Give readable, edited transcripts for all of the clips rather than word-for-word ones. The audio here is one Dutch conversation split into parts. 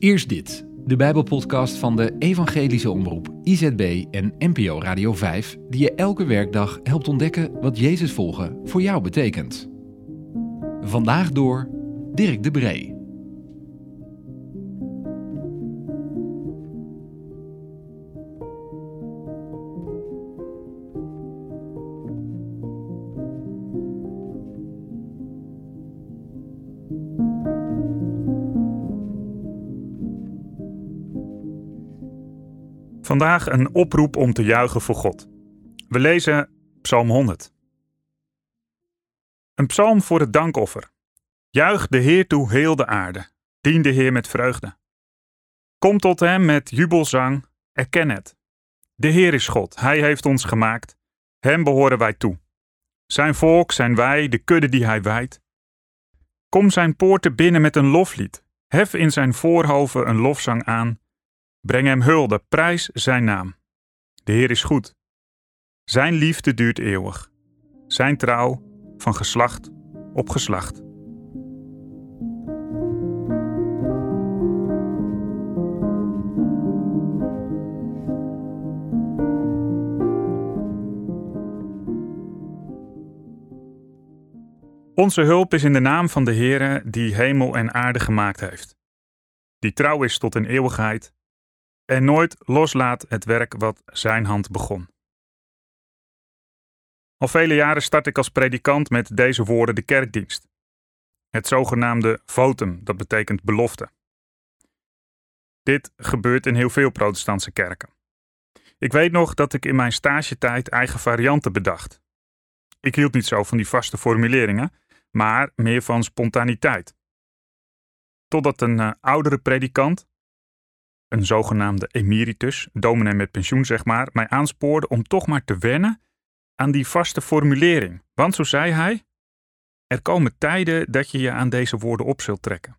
Eerst dit, de Bijbelpodcast van de Evangelische Omroep, IZB en NPO Radio 5, die je elke werkdag helpt ontdekken wat Jezus volgen voor jou betekent. Vandaag door Dirk de Bree. Vandaag een oproep om te juichen voor God. We lezen Psalm 100. Een psalm voor het dankoffer. Juich de Heer toe heel de aarde. Dien de Heer met vreugde. Kom tot hem met jubelzang. Erken het. De Heer is God. Hij heeft ons gemaakt. Hem behoren wij toe. Zijn volk zijn wij, de kudde die hij wijdt. Kom zijn poorten binnen met een loflied. Hef in zijn voorhoven een lofzang aan. Breng hem hulde, prijs zijn naam. De Heer is goed. Zijn liefde duurt eeuwig. Zijn trouw van geslacht op geslacht. Onze hulp is in de naam van de Heere die hemel en aarde gemaakt heeft. Die trouw is tot in eeuwigheid. En nooit loslaat het werk wat zijn hand begon. Al vele jaren start ik als predikant met deze woorden de kerkdienst. Het zogenaamde votum, dat betekent belofte. Dit gebeurt in heel veel protestantse kerken. Ik weet nog dat ik in mijn stagetijd eigen varianten bedacht. Ik hield niet zo van die vaste formuleringen, maar meer van spontaniteit. Totdat een oudere predikant, een zogenaamde emeritus, dominee met pensioen zeg maar, mij aanspoorde om toch maar te wennen aan die vaste formulering. Want zo zei hij, er komen tijden dat je je aan deze woorden op zult trekken.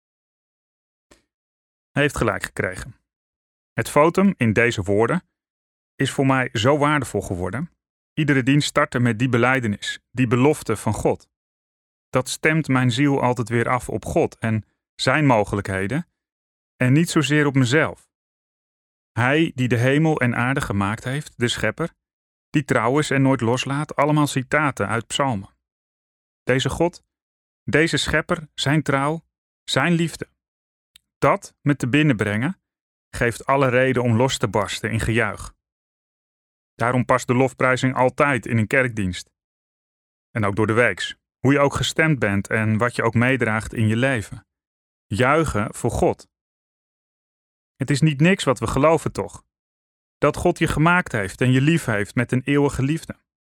Hij heeft gelijk gekregen. Het votum in deze woorden is voor mij zo waardevol geworden. Iedere dienst startte met die belijdenis, die belofte van God. Dat stemt mijn ziel altijd weer af op God en zijn mogelijkheden, en niet zozeer op mezelf. Hij die de hemel en aarde gemaakt heeft, de schepper, die trouw is en nooit loslaat, allemaal citaten uit psalmen. Deze God, deze schepper, zijn trouw, zijn liefde. Dat me te binnen brengen, geeft alle reden om los te barsten in gejuich. Daarom past de lofprijzing altijd in een kerkdienst. En ook door de weeks, hoe je ook gestemd bent en wat je ook meedraagt in je leven. Juichen voor God. Het is niet niks wat we geloven toch? Dat God je gemaakt heeft en je lief heeft met een eeuwige liefde.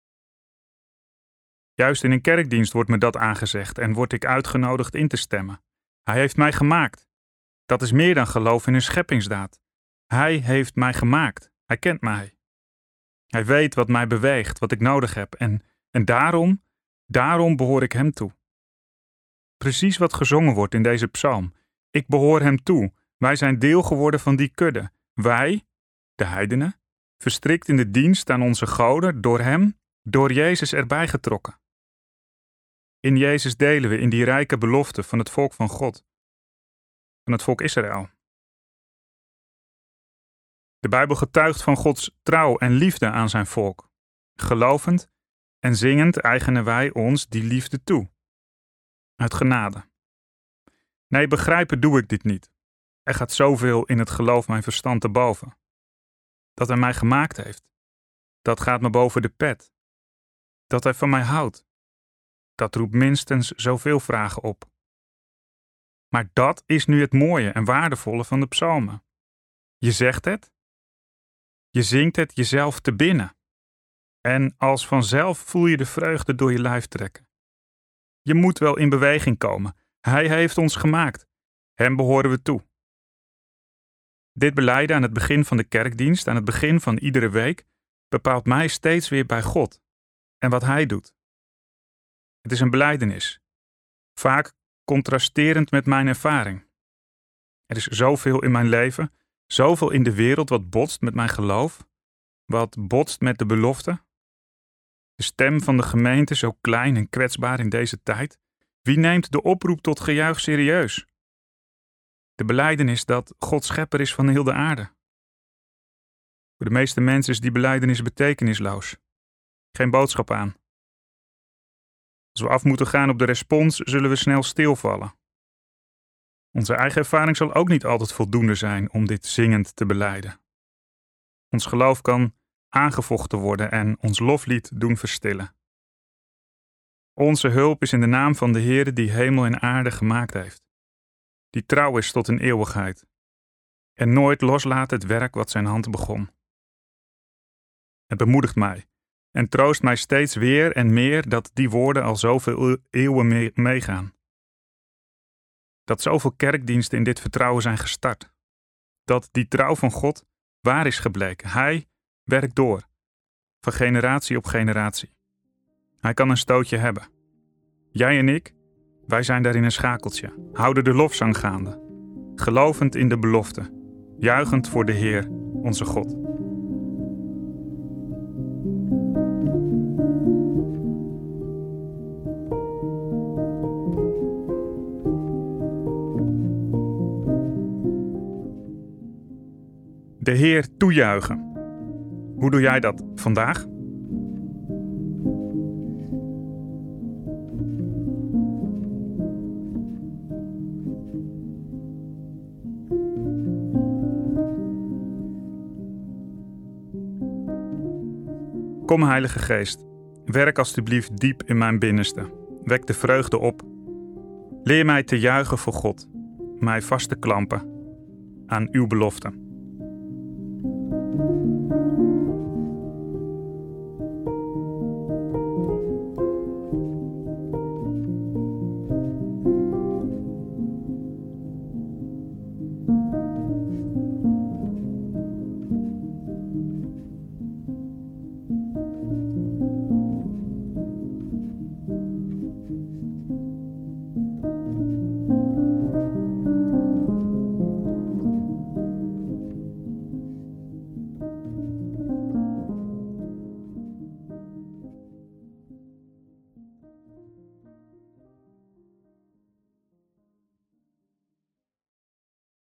Juist in een kerkdienst wordt me dat aangezegd en word ik uitgenodigd in te stemmen. Hij heeft mij gemaakt. Dat is meer dan geloof in een scheppingsdaad. Hij heeft mij gemaakt. Hij kent mij. Hij weet wat mij beweegt, wat ik nodig heb en daarom behoor ik hem toe. Precies wat gezongen wordt in deze psalm. Ik behoor hem toe. Wij zijn deel geworden van die kudde. Wij, de heidenen, verstrikt in de dienst aan onze goden, door hem, door Jezus erbij getrokken. In Jezus delen we in die rijke belofte van het volk van God, van het volk Israël. De Bijbel getuigt van Gods trouw en liefde aan zijn volk. Gelovend en zingend eigenen wij ons die liefde toe. Uit genade. Nee, begrijpen doe ik dit niet. Er gaat zoveel in het geloof mijn verstand te boven. Dat hij mij gemaakt heeft. Dat gaat me boven de pet. Dat hij van mij houdt. Dat roept minstens zoveel vragen op. Maar dat is nu het mooie en waardevolle van de psalmen. Je zegt het. Je zingt het jezelf te binnen. En als vanzelf voel je de vreugde door je lijf trekken. Je moet wel in beweging komen. Hij heeft ons gemaakt. Hem behoren we toe. Dit belijden aan het begin van de kerkdienst, aan het begin van iedere week, bepaalt mij steeds weer bij God en wat Hij doet. Het is een belijdenis, vaak contrasterend met mijn ervaring. Er is zoveel in mijn leven, zoveel in de wereld wat botst met mijn geloof, wat botst met de belofte. De stem van de gemeente zo klein en kwetsbaar in deze tijd. Wie neemt de oproep tot gejuich serieus? De belijdenis dat God schepper is van heel de aarde. Voor de meeste mensen is die belijdenis betekenisloos. Geen boodschap aan. Als we af moeten gaan op de respons, zullen we snel stilvallen. Onze eigen ervaring zal ook niet altijd voldoende zijn om dit zingend te belijden. Ons geloof kan aangevochten worden en ons loflied doen verstillen. Onze hulp is in de naam van de Heere die hemel en aarde gemaakt heeft, die trouw is tot in eeuwigheid en nooit loslaat het werk wat zijn hand begon. Het bemoedigt mij en troost mij steeds weer en meer dat die woorden al zoveel eeuwen meegaan. Dat zoveel kerkdiensten in dit vertrouwen zijn gestart. Dat die trouw van God waar is gebleken. Hij werkt door, van generatie op generatie. Hij kan een stootje hebben. Jij en ik, wij zijn daarin een schakeltje, houden de lofzang gaande, gelovend in de belofte, juichend voor de Heer, onze God. De Heer toejuichen. Hoe doe jij dat vandaag? Kom, Heilige Geest, werk alstublieft diep in mijn binnenste. Wek de vreugde op. Leer mij te juichen voor God, mij vast te klampen aan uw beloften.